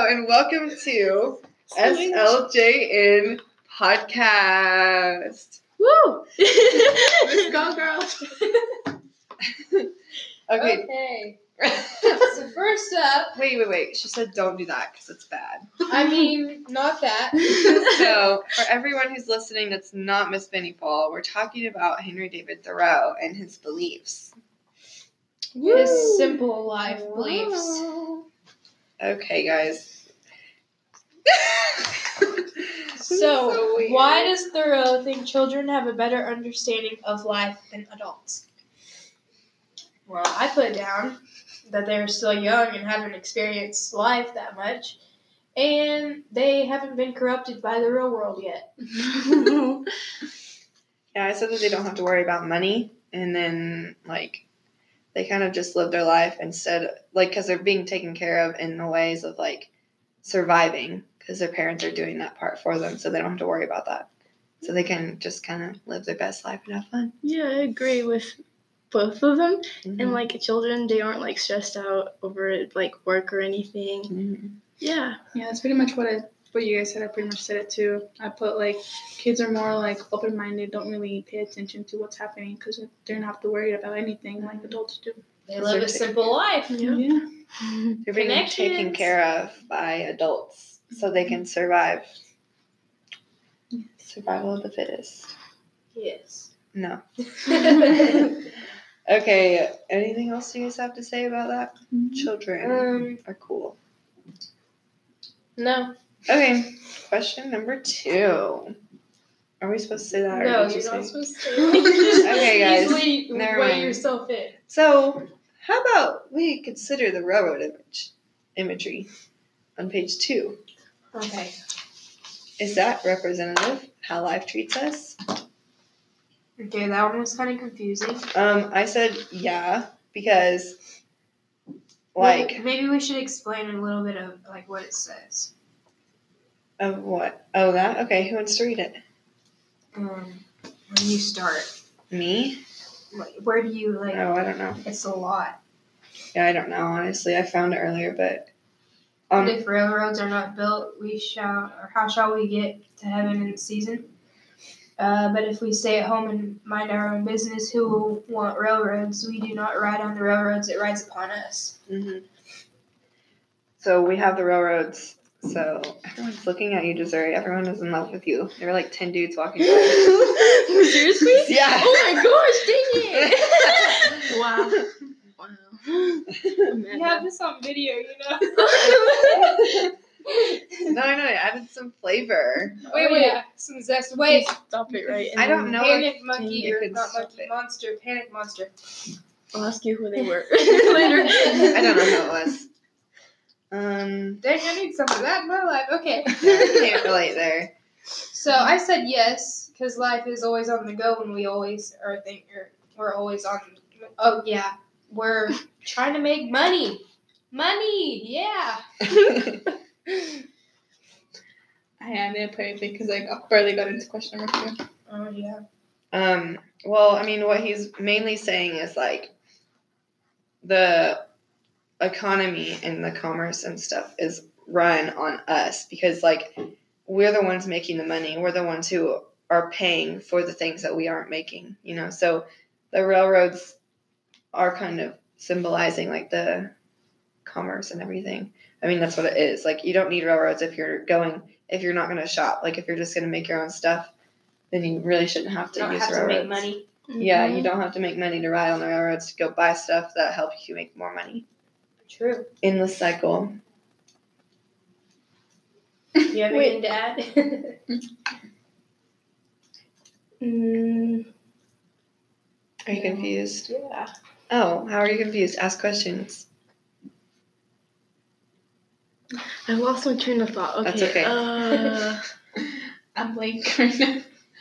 and welcome to SLJN Podcast. Woo! Let's go, girls. Okay. So first up, Wait. She said don't do that because it's bad. I mean, not that. So, for everyone who's listening that's not Miss Benny Paul, we're talking about Henry David Thoreau and his beliefs. His simple life beliefs. Okay, guys. So, weird. why does Thoreau think children have a better understanding of life than adults? Well, I put down that they're still young and haven't experienced life that much, and they haven't been corrupted by the real world yet. Yeah, I said that they don't have to worry about money, and then, they kind of just live their life instead, because they're being taken care of in the ways of, surviving, because their parents are doing that part for them, so they don't have to worry about that. So they can just kind of live their best life and have fun. Yeah, I agree with both of them. Mm-hmm. And, children, they aren't, stressed out over, work or anything. Mm-hmm. Yeah. Yeah, that's pretty much what you guys said. I pretty much said it too. I put kids are more open-minded, don't really pay attention to what's happening because they're not have to worry about anything like adults do. They live a simple life. Yeah. They're being taken care of by adults so they can survive. Survival of the fittest. Yes. No. Okay, anything else you guys have to say about that? Children are cool. No. Okay, question number 2. Are we supposed to say that? Or No, did you you're not say? supposed to say that. Okay, guys. Easily Never weigh mind. yourself in. So, how about we consider the railroad imagery on page 2? Okay. Is that representative how life treats us? Okay, that one was kind of confusing. I said yeah, because, Well, maybe we should explain a little bit of, what it says. of what? Oh, that? Okay, who wants to read it? Where do you start? Me? Where do you, Oh, I don't know. it's a lot. Yeah, I don't know, honestly. I found it earlier, but... But if railroads are not built, how shall we get to heaven in season? But if we stay at home and mind our own business, who will want railroads? We do not ride on the railroads, it rides upon us. Mm-hmm. So we have the railroads. So everyone's looking at you, Desiree. Everyone is in love with you. There were 10 dudes walking by. Seriously? Yeah. Oh my gosh, dang it! Wow. You have this on video, you No, I know. I added some flavor. Wait. Yeah. Some zest. Wait. Stop it, right? I don't know. Panic monkey, you or could not stop monkey, it. monster. Panic monster. I'll ask you who they were later. I don't know who it was. Dang, I need some of that in my life. Okay. I can't relate there. So I said yes, because life is always on the go, and we're always on. Oh yeah, we're trying to make money. Money, yeah. I didn't put anything because I barely got into question number 2. Oh yeah. Well, I mean, what he's mainly saying is the economy and the commerce and stuff is run on us because we're the ones making the money. We're the ones who are paying for the things that we aren't making, So the railroads are kind of symbolizing the commerce and everything. I mean, that's what it is. You don't need railroads if you're not going to shop. If you're just going to make your own stuff, then you really shouldn't have to use railroads. To make money. Yeah, you don't have to make money to ride on the railroads to go buy stuff that help you make more money. True. Endless cycle. Do you have anything to add? Are you confused? Yeah. Oh, how are you confused? Ask questions. I lost my train of thought. Okay. That's okay. I'm blank right now.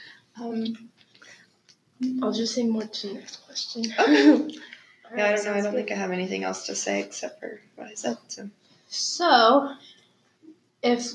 I'll just say more to the next question. Okay. Yeah, I don't know. I don't think I have anything else to say except for what I said. So, if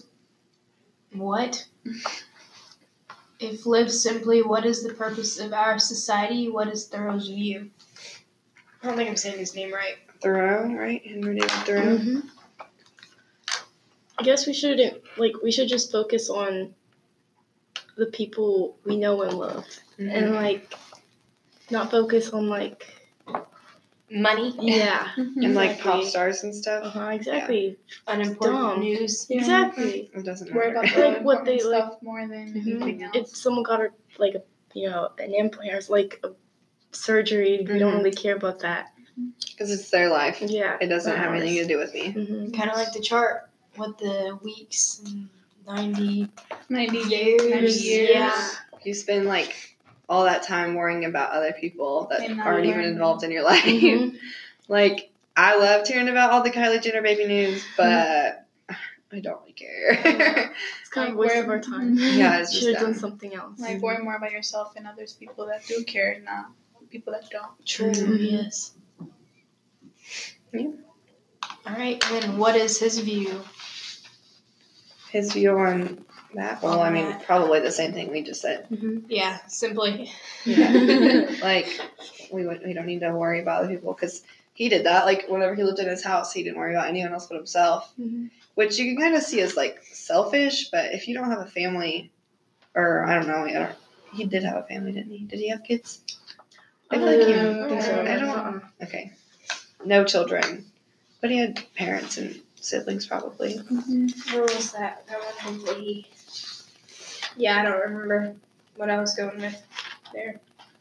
lived simply, what is the purpose of our society? What is Thoreau's view? I don't think I'm saying his name right. Thoreau, right? Henry David Thoreau. Mm-hmm. I guess we shouldn't we should just focus on the people we know and love, and not focus on Money. yeah, And like pop exactly. stars and stuff. Exactly. Unimportant Dumb. news. Yeah. Exactly. It doesn't Worry about matter. the Like, what they, important stuff more than anything else. If someone got an implant, a surgery, we don't really care about that. Because it's their life. Yeah. It doesn't have anything to do with me. Mm-hmm. Kind of like the chart with the weeks and 90 90 years. 90 years. Yeah. You spend all that time worrying about other people that And not aren't even learning. involved in your life. Mhm. I loved hearing about all the Kylie Jenner baby news, but I don't really care. It's kind of a waste of our time. Yeah, it's just Should have done dumb. something else. Like, worry more about yourself and others people that do care, not people that don't. True. Mhm. Yes. Yeah. All right. And then what is his view? His view on that? Well, On I mean, that. probably the same thing we just said. Yeah. Simply. We don't need to worry about other people because he did that. Whenever he lived in his house, he didn't worry about anyone else but himself, which you can kind of see as selfish. But if you don't have a family, or I don't know, he did have a family, didn't he? Did he have kids? I feel like he. I don't think so. I don't. Okay, no children, but he had parents and siblings probably. Where was that? That one hopefully. Yeah, I don't remember what I was going with there.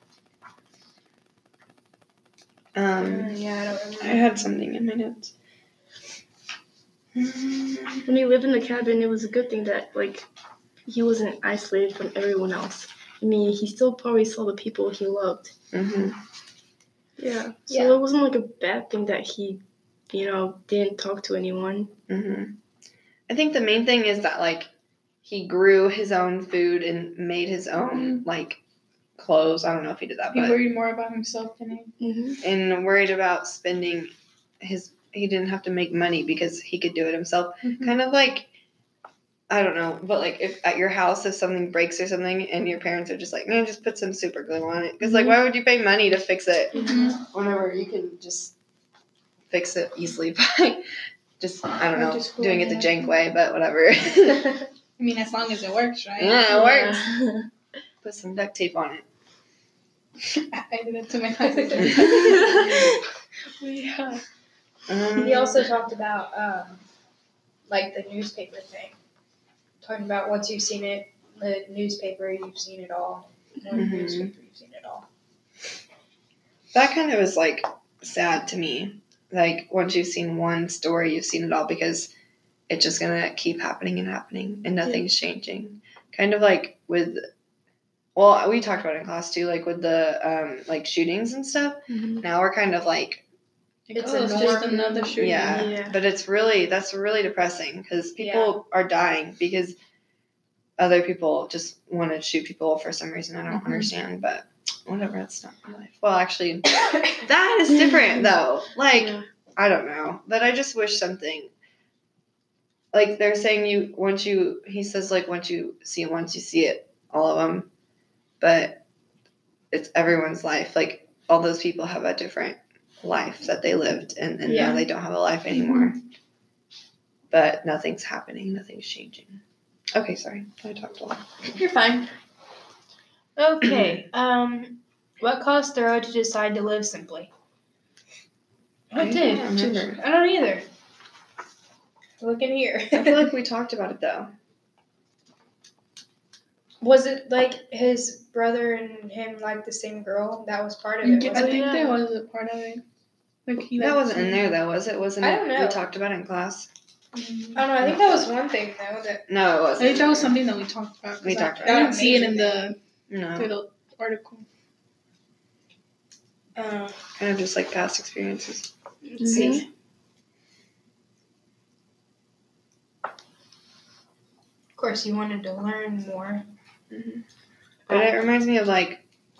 Yeah, I don't remember. I had something in my notes. When he lived in the cabin, it was a good thing that he wasn't isolated from everyone else. I mean, he still probably saw the people he loved. Mm-hmm. Yeah. So Yeah. it wasn't a bad thing that he, didn't talk to anyone. Mm-hmm. I think the main thing is that he grew his own food and made his own clothes. I don't know if he did that, He but worried more about himself than anything. and worried about spending he didn't have to make money because he could do it himself. Kind of I don't know, but if at your house if something breaks or something and your parents are just man, just put some super glue on it because why would you pay money to fix it whenever you can just fix it easily by just I don't know Just doing it the gluing it. jank way, but whatever. I mean, as long as it works, right? Yeah, it works. Put some duct tape on it. I did that to my husband. Yeah. He also talked about the newspaper thing. Talking about once you've seen it, the newspaper, you've seen it all. One newspaper, you've seen it all. That kind of is sad to me. Once you've seen one story, you've seen it all because it's just gonna keep happening and happening and nothing's changing. Kind of with, well, we talked about it in class too, with the shootings and stuff. Now we're kind of It's It's just another shooting. yeah, but that's really depressing because people are dying because other people just want to shoot people for some reason. I don't understand, but whatever. That's not my life. Well, actually, that is different though. Yeah. I don't know, but I just wish something. They're saying once you see it, all of them, but it's everyone's life. All those people have a different life that they lived and now they don't have a life anymore. But nothing's happening, nothing's changing. Okay, sorry, I talked a lot. You're fine. Okay. What caused Thoreau to decide to live simply? What I did? don't remember. I don't either. Look in here. I feel like we talked about it though. Was it his brother and him the same girl? That was part of it. I Wasn't think it? that was a part of it. That wasn't in there though, was it? Wasn't I it? don't know. We talked about it in class. I don't know. I think that was one thing though. That No, it I wasn't. think that was something that we talked about. 'cause We talked I about didn't it. see it in the No, little article. kind of just past experiences. let's see. Of course, you wanted to learn more. But it reminds me of Life.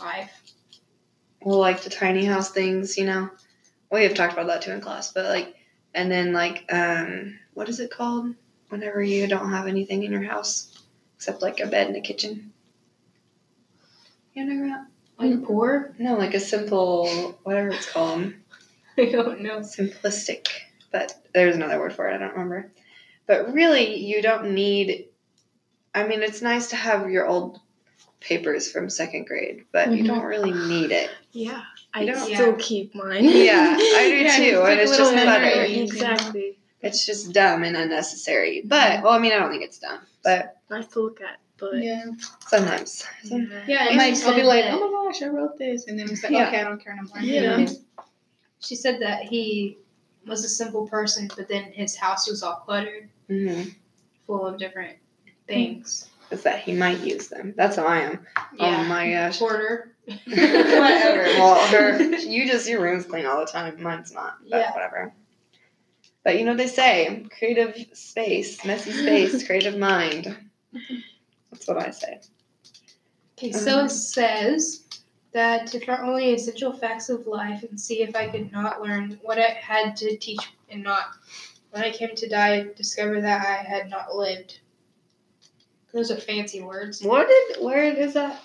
the tiny house things, We have talked about that too in class, but and then what is it called? Whenever you don't have anything in your house except a bed and a kitchen. You know that? Poor? No, a simple whatever it's called. I don't know. Simplistic. But there's another word for it, I don't remember. But really, you don't need. I mean, it's nice to have your old papers from second grade, but you don't really need it. Yeah, You I don't- still keep mine. Yeah, I do Yeah, too, it's and like it's little just better. memories. Exactly. It's just dumb and unnecessary. But well, I mean, I don't think it's dumb, but Nice to look at, but Yeah. sometimes. Yeah, And like, I'll be like, that, oh my gosh, I wrote this. And then it's like, Yeah. okay, I don't care no more. Yeah. she said that he was a simple person, but then his house was all cluttered, Mm-hmm. full of different things. Is that he might use them? That's how I am. Oh my gosh. Hoarder. Whatever. Well, your room's clean all the time. Mine's not. But Yeah. whatever. But you know they say, creative space, messy space, creative mind. That's what I say. Okay, so it says that to learn only essential facts of life and see if I could not learn what I had to teach and not. When I came to die, discover that I had not lived. Those are fancy words. Where is that?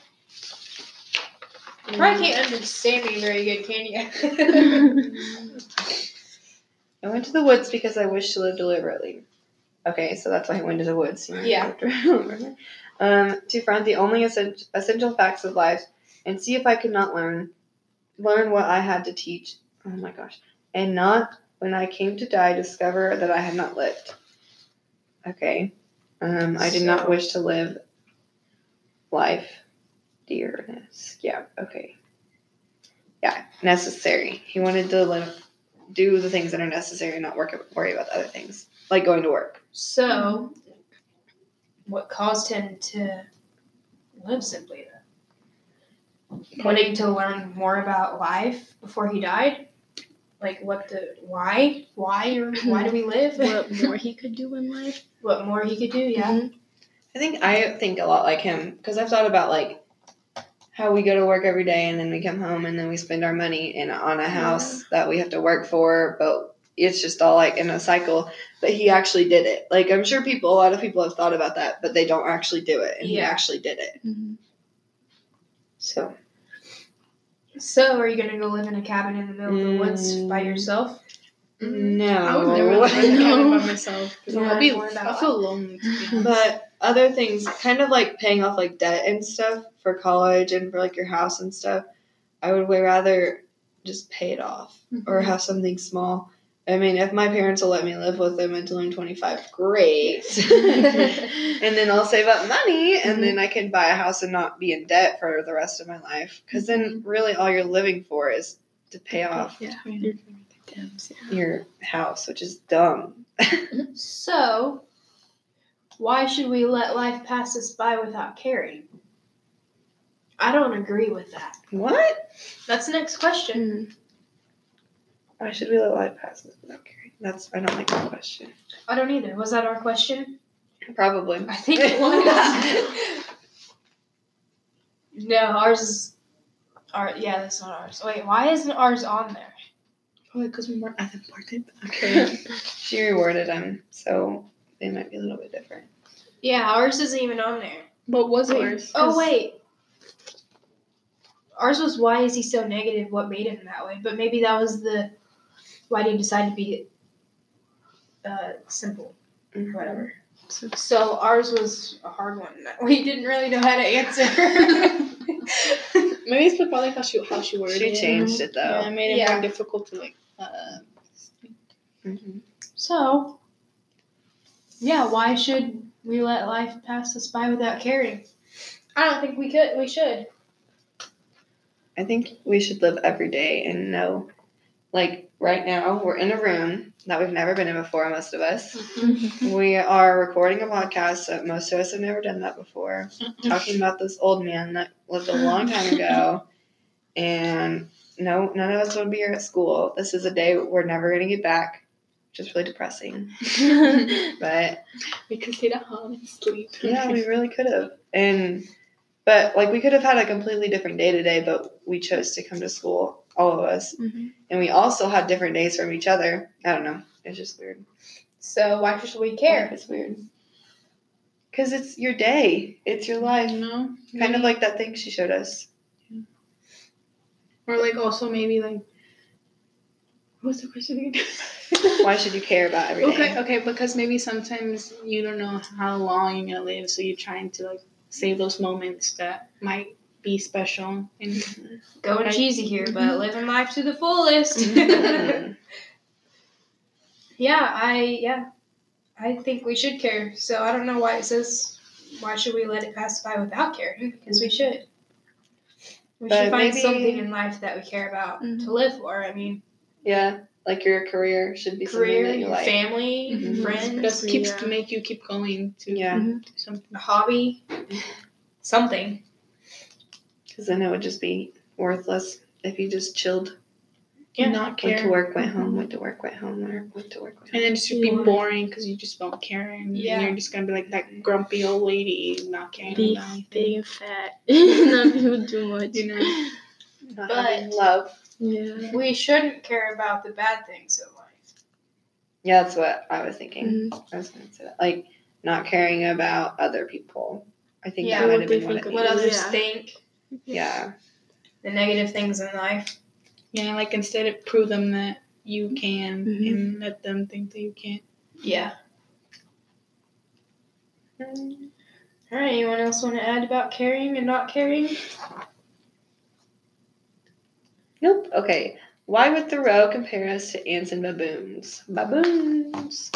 You probably can't understand me very good, can you? I went to the woods because I wish to live deliberately. Okay, so that's why I went to the woods. Yeah. To find the only essential facts of life and see if I could not learn what I had to teach. Oh my gosh. And not, when I came to die, discover that I had not lived. Okay. I did not wish to live life. Dearness. Yeah, okay. Yeah, necessary. He wanted to do the things that are necessary and not worry about the other things, like going to work. So, what caused him to live simply then? Wanting to learn more about life before he died? Like why? Why do we live? what more he could do in life. What more he could do, yeah. Mhm. I think a lot like him because I've thought about like how we go to work every day and then we come home and then we spend our money on a house that we have to work for, but it's just all like in a cycle. But he actually did it. Like I'm sure a lot of people have thought about that, but they don't actually do it, and he Yeah. actually did it. Mhm. So So, are you gonna go live in a cabin in the middle of the woods by yourself? no, I would never live in a cabin by myself. Yeah, I feel lonely. To be honest. But other things, kind of like paying off like debt and stuff for college and for like your house and stuff, I would way rather just pay it off or have something small. I mean, if my parents will let me live with them until I'm 25, great. And then I'll save up money and then I can buy a house and not be in debt for the rest of my life. Because then really all you're living for is to pay off Yeah. your house, which is dumb. So, why should we let life pass us by without caring? I don't agree with that. What? That's the next question. Mhm. Why should we let life pass us without caring? I don't like that question. I don't either. Was that our question? Probably. I think it was. No, ours is. Yeah, that's not ours. Wait, why isn't ours on there? Probably because we weren't as important. Okay. She rewarded them, so they might be a little bit different. Yeah, ours isn't even on there. But what's Wait. yours? Oh, wait. Ours was why is he so negative? What made him that way? But maybe that was why did he decide to be simple? Whatever. So ours was a hard one that we didn't really know how to answer. Maybe it's probably how she worded She it. changed it Yeah, though. it made it Yeah. more difficult to like. So, yeah, why should we let life pass us by without caring? I don't think we could. We should. I think we should live every day and know, like right now, we're in a room that we've never been in before, most of us. We are recording a podcast that most of us have never done that before, talking about this old man that lived a long time ago, and no, none of us would be here at school. This is a day we're never going to get back, which is really depressing. But We could sit at home and sleep. yeah, we really could have. But like we could have had a completely different day today, but we chose to come to school, all of us. Mhm. And we also had different days from each other. I don't know. It's just weird. So why should we care? It's weird. Because it's your day. It's your life. No. Kind of like that thing she showed us. Or like also maybe like. What's the question again? Why should you care about every day? Okay, because maybe sometimes you don't know how long you're gonna live, so you're trying to like save those moments that might be special. And Going cheesy here, but living life to the fullest. Mhm. I think we should care. So I don't know why it says, why should we let it pass by without caring? Because we should. We But should find maybe- something in life that we care about to live for. I mean, Yeah, like your career should be career, something that you your like. family, Mhm. friends, that keeps to make you keep going to Yeah, do something. a hobby, something. because then it would just be worthless if you just chilled. Yeah. Not Went care. to work, went home, went to work, went home, went to work, went And home. then it should be Yeah. boring because you just don't care, and Yeah. you're just gonna be like that grumpy old lady, not caring Be about anything. big and fat. Not people too much. You know, Not But- having love. Yeah. We shouldn't care about the bad things in life. Yeah, that's what I was thinking. Mhm. I was going to say that. Like, not caring about other people. I think Yeah, that might what have they been what think it of What means. others Yeah. think, Yeah. the negative things in life. yeah, like instead of prove them that you can, Mhm. and let them think that you can't. Yeah. All right. Anyone else want to add about caring and not caring? Nope. Okay. Why would Thoreau compare us to ants and baboons? Baboons.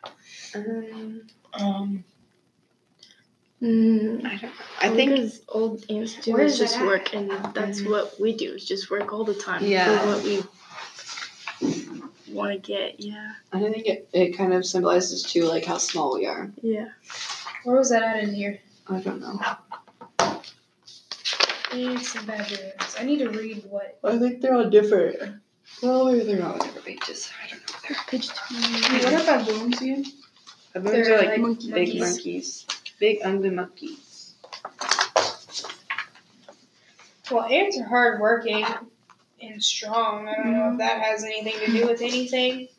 I don't know. I think because old ants do Where is is just that at? work, and that's Mhm. what we do. Is just work all the time Yeah. for what we want to get. Yeah. I think it kind of symbolizes too like how small we are. Yeah. Where was that at in here? I don't know. Ants and baboons. I need to read what. I think they're all different. Well, maybe they're all different pages. I don't know. Page What are baboons again? Baboons They're are like monkeys. big monkeys. Big ugly monkeys. Well, ants are hardworking and strong. I don't know if that has anything to do with anything.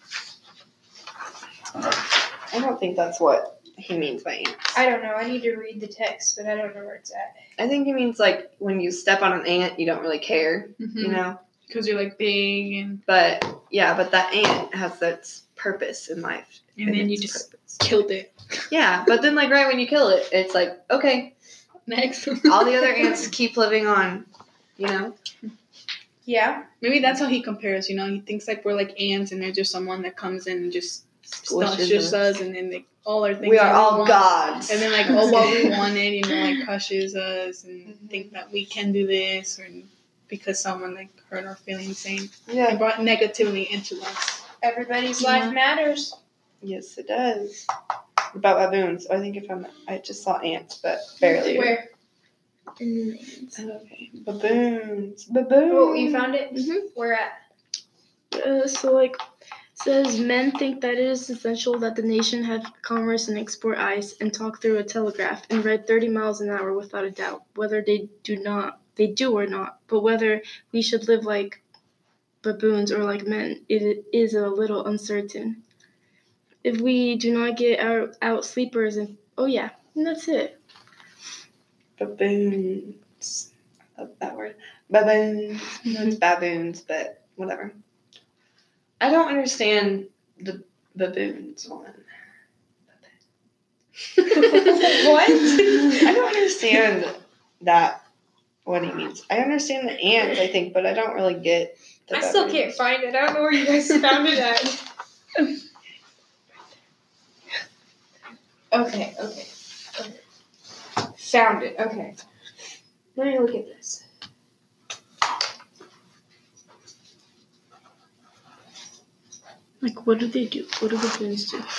I don't think that's what he means by ants. I don't know. I need to read the text, but I don't know where it's at. I think he means like when you step on an ant, you don't really care, you know? Because you're like big, and But yeah, but that ant has its purpose in life. then you its just purpose. killed it. Yeah, but then like right when you kill it, it's like, okay, Next. all the other ants keep living on, you know? Yeah. Maybe that's how he compares. You know, he thinks like we're like ants, and there's just someone that comes in and just Squishes squishes us, and then all our things. We are that all want. gods. And then like what we wanted, you know, like crushes us and think that we can do this, or because someone like hurt our feelings, saying Yeah. and brought negativity into us. Everybody's Yeah. life matters. Yes, it does. About baboons. I think I just saw ants, but barely. Where? Okay. Baboons. Baboons. Oh, you found it? Mhm. Where at? So like says men think that it is essential that the nation have commerce and export ice and talk through a telegraph and ride 30 miles an hour without a doubt, whether they do or not. But whether we should live like baboons or like men, it is a little uncertain. If we do not get out sleepers and and that's it. Baboons. I love that word. Baboons. No, it's baboons, but whatever. I don't understand the baboons one. What? I don't understand that, what he means. I understand the ants, I think, but I don't really get the I still baboons. can't find it. I don't know where you guys found it at. Okay. Found it. Okay. Let me look at this. Like, what do they do? What do baboons do?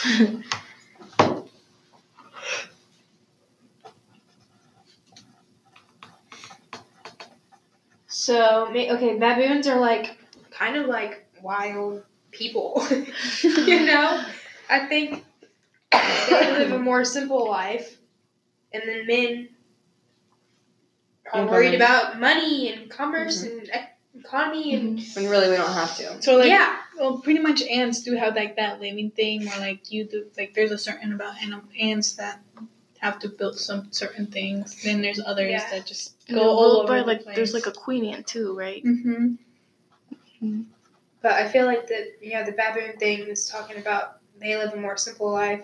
So, okay, baboons are like kind of like wild people. You know? I think they live a more simple life, and then men are worried about money and commerce and economy and When really we don't have to. So like, yeah. well, pretty much ants do have like that living thing, or like you do. Like there's a certain about ants that have to build some certain things. Then there's others Yeah. that just And go they're all ruled over by the like place. there's like a queen ant too, right? Mm-hmm. But I feel like the baboon thing is talking about they live a more simple life,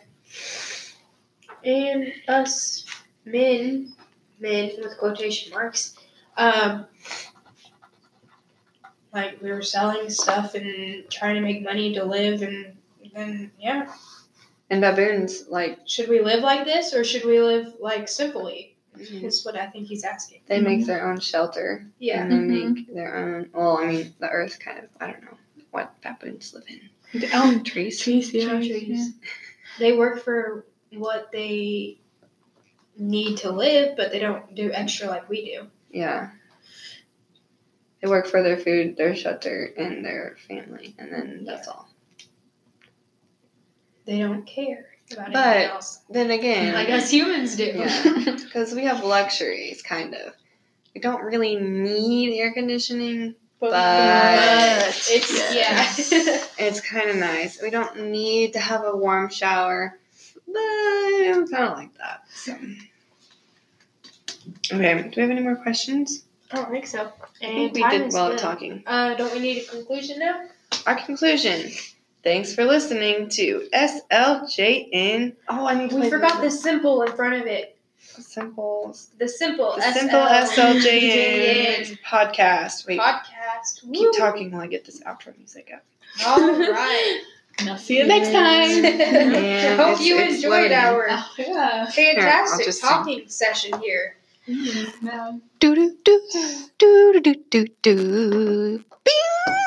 and us men with quotation marks, like we were selling stuff and trying to make money to live, and then And baboons, like, should we live like this or should we live like simply? Is what I think he's asking. they make their own shelter. Yeah. And they make their own, well, I mean, the earth kind of, I don't know what baboons live in. The elm Trees. trees, yeah. Trees. They work for what they need to live, but they don't do extra like we do. Yeah. They work for their food, their shelter, and their family, and then that's all. They don't care about But- anything else. Then again, Like us humans do. yeah, because we have luxuries, kind of. We don't really need air conditioning, but It's yeah. it's kind of nice. We don't need to have a warm shower, but I'm kind of like that. So, okay, do we have any more questions? I don't think so. I And think we time did is well good. talking. Don't we need a conclusion now? Our conclusion. Thanks for listening to SLJN. Oh, I need to We play forgot the simple in front of it. simple. The simple. The simple SLJN podcast. Wait, podcast. keep Woo. talking while I get this outro music up. All right. Now see you next time. Yeah, Hope you it's enjoyed loading. our Oh, yeah. fantastic just sing. talking session here. Now. Do do do do do do do do. Bing.